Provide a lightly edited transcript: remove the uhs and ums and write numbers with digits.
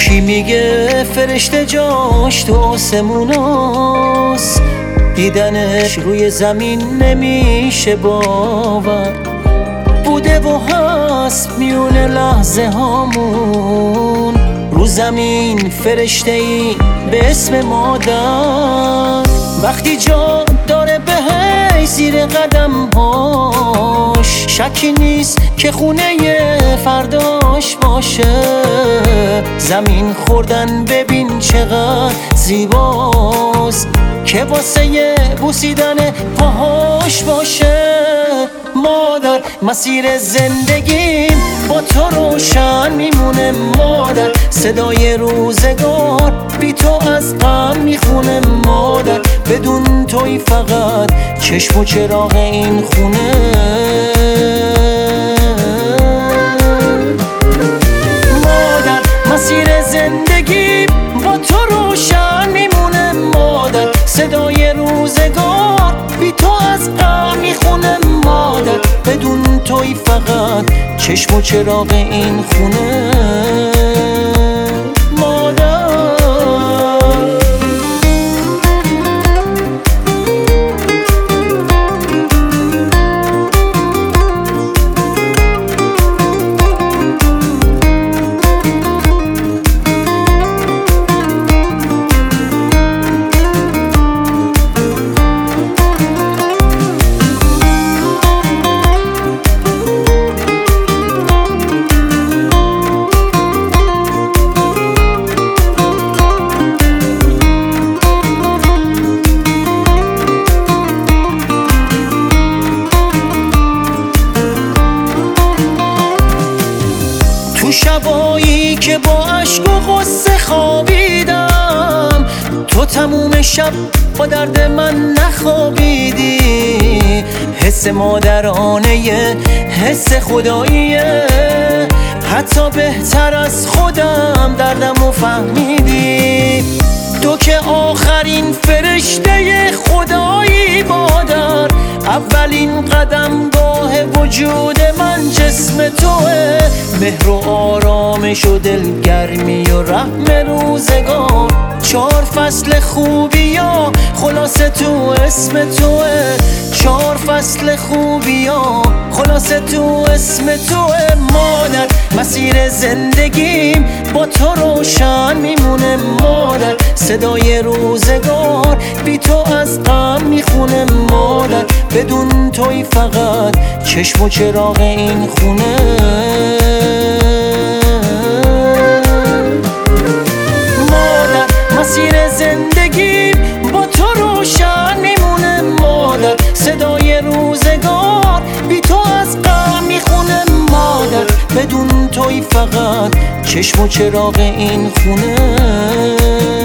کی میگه فرشته جاش تو آسموناست، دیدنش روی زمین نمیشه باور. بوده و هست میون لحظه هامون، رو زمین فرشته ای به اسم مادر. وقتی جا داره بهش زیر قدم هاش، شکی نیست که خونه فرداش باشه. زمین خوردن ببین چقدر زیباست، که واسه بوسیدن پاهاش باشه. مادر مسیر زندگیم با تو روشن میمونه مادر، صدای روزگار بی تو از غم میخونه مادر. بدون توی فقط چشم و چراغ این خونه. مادر مسیر زندگیم با تو روشن میمونه مادر، صدای روزگار بی تو از غم میخونه مادر. بدون توی فقط چشم و چراغ این خونه. مادر تو شبایی که با عشق و غصه خوابیدم، تو تموم شب با درد من نخوابیدی. حس مادرانه حس خداییه، حتی بهتر از خودم دردمو فهمیدی. تو که آخرین فرشته خدایی مادر، اولین قدمگاه وجود من جسم توه. مهر و آرامش و دلگرمی و رحم روزگار، 4 فصل خوبی ها خلاصه تو اسم توه. 4 فصل خوبی ها خلاصه تو اسم توه. مادر مسیر زندگیم با تو روشن میمونه مادر، صدای روزگار بی تو از غم میخونه مادر. بدون توی فقط چشم و چراغ این خونه. مادر مسیر زندگیم با تو روشن میمونه مادر، صدای روزگار بی تو از غم میخونه مادر. بدون توی فقط چشم و چراغ این خونه.